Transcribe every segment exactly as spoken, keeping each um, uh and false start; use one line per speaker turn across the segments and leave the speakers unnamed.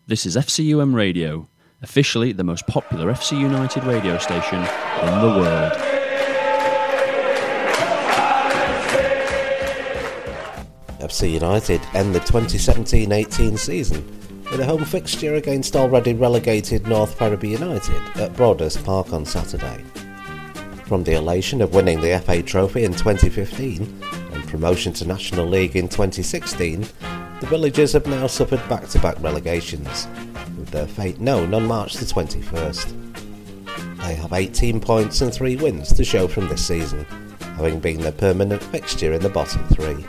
This is F C U M Radio, officially the most popular F C United radio station in the world.
F C United end the twenty seventeen eighteen season with a home fixture against already relegated North Ferriby United at Broadhurst Park on Saturday. From the elation of winning the F A Trophy in twenty fifteen and promotion to National League in twenty sixteen, the Villagers have now suffered back-to-back relegations, with their fate known on March the twenty-first. They have eighteen points and three wins to show from this season, having been the permanent fixture in the bottom three.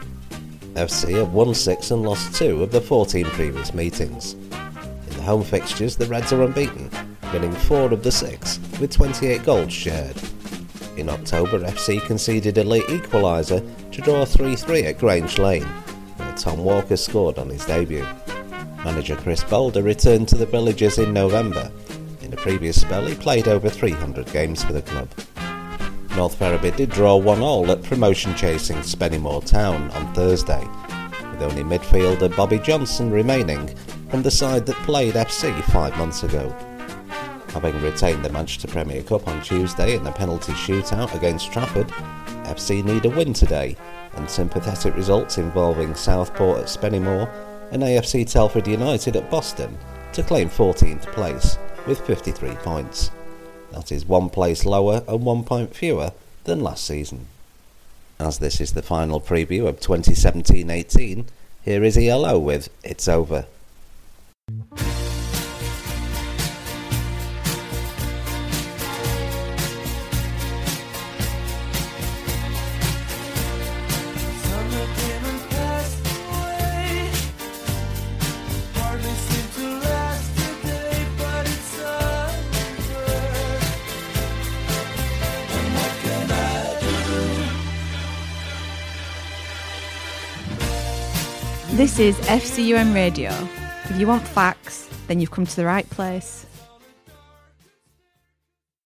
F C have won six and lost two of the fourteen previous meetings. In the home fixtures, the Reds are unbeaten, winning four of the six, with twenty-eight goals shared. In October, F C conceded a late equaliser to draw three three at Grange Lane, where Tom Walker scored on his debut. Manager Chris Boulder returned to the Villagers in November. In a previous spell, he played over three hundred games for the club. North Ferriby did draw one all at promotion-chasing Spennymoor Town on Thursday, with only midfielder Bobby Johnson remaining from the side that played F C five months ago. Having retained the Manchester Premier Cup on Tuesday in a penalty shootout against Trafford, F C need a win today, and sympathetic results involving Southport at Spennymoor and A F C Telford United at Boston to claim fourteenth place with fifty-three points. That is one place lower and one point fewer than last season. As this is the final preview of twenty seventeen eighteen, here is E L O with It's Over.
This is F C U M Radio. If you want facts, then you've come to the right place.